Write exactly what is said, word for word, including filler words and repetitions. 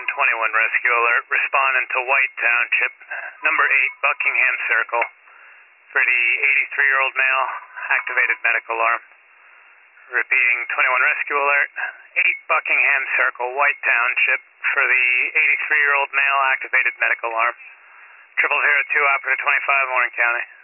twenty-one rescue alert. Responding to White Township, number eight, Buckingham Circle. For the eighty-three-year-old male, activated medical alarm. Repeating, twenty-one rescue alert, eight Buckingham Circle, White Township. For the eighty-three-year-old male, activated medical alarm. Triple zero two, operator twenty-five, Warren County.